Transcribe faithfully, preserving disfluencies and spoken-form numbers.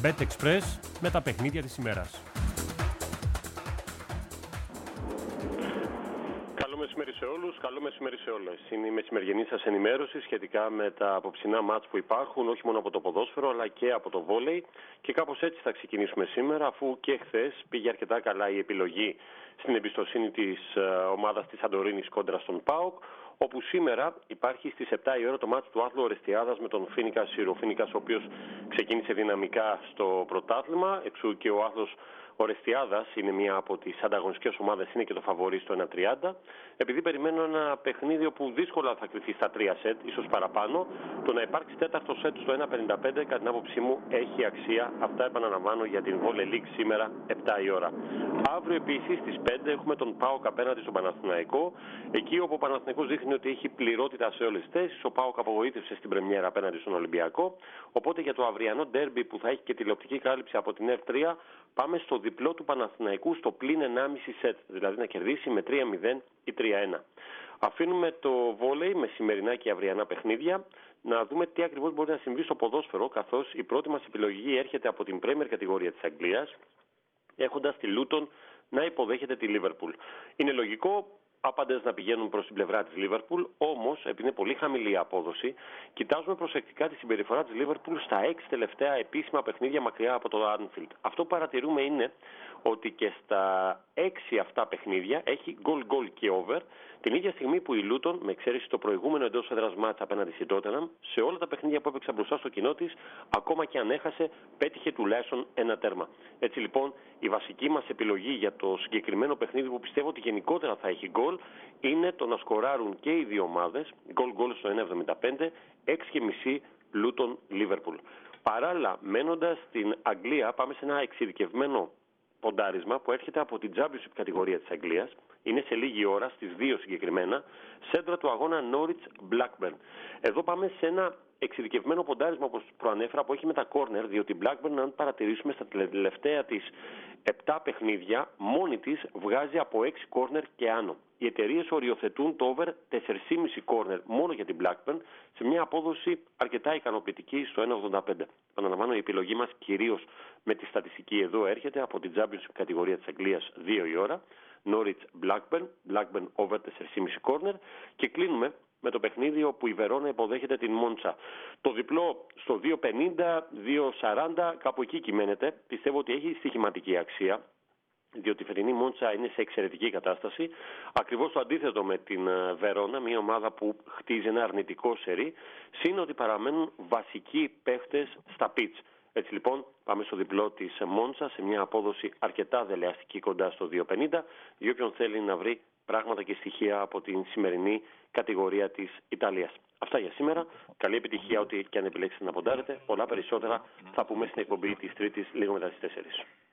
BetExpress με τα παιχνίδια της ημέρας. Καλό μεσημέρι σε όλους, καλό μεσημέρι σε όλες. Είναι η μεσημεριανή σας ενημέρωση σχετικά με τα απόψινά μάτς που υπάρχουν, όχι μόνο από το ποδόσφαιρο αλλά και από το βόλεϊ. Και κάπως έτσι θα ξεκινήσουμε σήμερα, αφού και χθες πήγε αρκετά καλά η επιλογή στην εμπιστοσύνη της ομάδας της Σαντορίνης κόντρα στον ΠΑΟΚ, όπου σήμερα υπάρχει στις επτά η ώρα το μάτς του Άθλου Ορεστιάδας με τον Φίνικα Σύρο. Ο Φίνικας, ο οποίος ξεκίνησε δυναμικά στο πρωτάθλημα, εξού και ο Άθλος Ορεστιάδας είναι μία από τις ανταγωνιστικές ομάδες, είναι και το φαβορί στο ένα τριάντα. Επειδή περιμένω ένα παιχνίδι που δύσκολα θα κρυφτεί στα τρία σετ, ίσως παραπάνω, το να υπάρξει τέταρτο σετ στο ένα πενήντα πέντε, κατά την άποψή μου, έχει αξία. Αυτά επαναλαμβάνω για την Volley League σήμερα, επτά η ώρα. Αύριο επίσης στις πέντε έχουμε τον ΠΑΟΚ απέναντι στον Παναθηναϊκό. Εκεί όπου ο Παναθηναϊκός δείχνει ότι έχει πληρότητα σε όλες τις θέσεις, ο ΠΑΟΚ απογοήτευσε στην πρεμιέρα απέναντι στον Ολυμπιακό. Οπότε για το αυριανό ντέρμπι που θα έχει και τηλεοπτική κάλυψη από την εφ τρία, πάμε στο διπλό του Παναθηναϊκού στο πλην ενάμιση σετ, δηλαδή να κερδίσει με τρία μηδέν ή τρία ένα. Αφήνουμε το βόλεϊ με σημερινά και αυριανά παιχνίδια, να δούμε τι ακριβώς μπορεί να συμβεί στο ποδόσφαιρο, καθώς η πρώτη μας επιλογή έρχεται από την Premier κατηγορία της Αγγλίας, έχοντας τη Λούτον να υποδέχεται τη Λίβερπουλ. Είναι λογικό άπαντες να πηγαίνουν προς την πλευρά της Λίβερπουλ, όμως επειδή είναι πολύ χαμηλή η απόδοση, κοιτάζουμε προσεκτικά τη συμπεριφορά της Λίβερπουλ στα έξι τελευταία επίσημα παιχνίδια μακριά από το Άνφιλντ. Αυτό που παρατηρούμε είναι ότι και στα έξι αυτά παιχνίδια έχει goal-goal και over, την ίδια στιγμή που η Λούτον, με εξαίρεση το προηγούμενο εντός έδρας μάτς απέναντι στη Τότεναμ, σε όλα τα παιχνίδια που έπαιξε μπροστά στο κοινό της, ακόμα και αν έχασε, πέτυχε τουλάχιστον ένα τέρμα. Έτσι λοιπόν, η βασική μας επιλογή για το συγκεκριμένο παιχνίδι, που πιστεύω ότι γενικότερα θα έχει γκολ, είναι το να σκοράρουν και οι δύο ομάδες, γκολ-γκολ στο ένα εβδομήντα πέντε, έξι και μισό Λούτον Λίβερπουλ. Παράλληλα, μένοντας στην Αγγλία, πάμε σε ένα εξειδικευμένο ποντάρισμα που έρχεται από την Championship κατηγορία της Αγγλίας. Είναι σε λίγη ώρα, στις δύο συγκεκριμένα, σέντρα του αγώνα Norwich Blackburn. Εδώ πάμε σε ένα εξειδικευμένο ποντάρισμα, όπως προανέφερα, που έχει με τα κόρνερ, διότι η Blackburn, αν παρατηρήσουμε στα τελευταία της επτά παιχνίδια, μόνη της βγάζει από έξι κόρνερ και άνω. Οι εταιρείες οριοθετούν το over τέσσερα κόμμα πέντε κόρνερ μόνο για την Blackburn, σε μια απόδοση αρκετά ικανοποιητική στο ένα ογδόντα πέντε. Επαναλαμβάνω, η επιλογή μας κυρίως με τη στατιστική εδώ έρχεται από την Championship κατηγορία της Αγγλίας, δύο η ώρα, Norwich Blackburn, Blackburn over τέσσερα κόμμα πέντε κόρνερ, και κλείνουμε με το παιχνίδι όπου η Βερόνα υποδέχεται την Μόντσα. Το διπλό στο δύο πενήντα, δύο σαράντα, κάπου εκεί κυμαίνεται. Πιστεύω ότι έχει στοιχηματική αξία, διότι η φετινή Μόντσα είναι σε εξαιρετική κατάσταση. Ακριβώς το αντίθετο με την Βερόνα, μια ομάδα που χτίζει ένα αρνητικό σερί, συν ότι παραμένουν βασικοί παίχτες στα πιτς. Έτσι λοιπόν πάμε στο διπλό της Μόντσα σε μια απόδοση αρκετά δελεαστική κοντά στο δύο πενήντα, για όποιον θέλει να βρει πράγματα και στοιχεία από την σημερινή κατηγορία της Ιταλίας. Αυτά για σήμερα. Καλή επιτυχία ό,τι και αν επιλέξετε να ποντάρετε. Πολλά περισσότερα θα πούμε στην εκπομπή της Τρίτης λίγο μετά τις τέσσερις.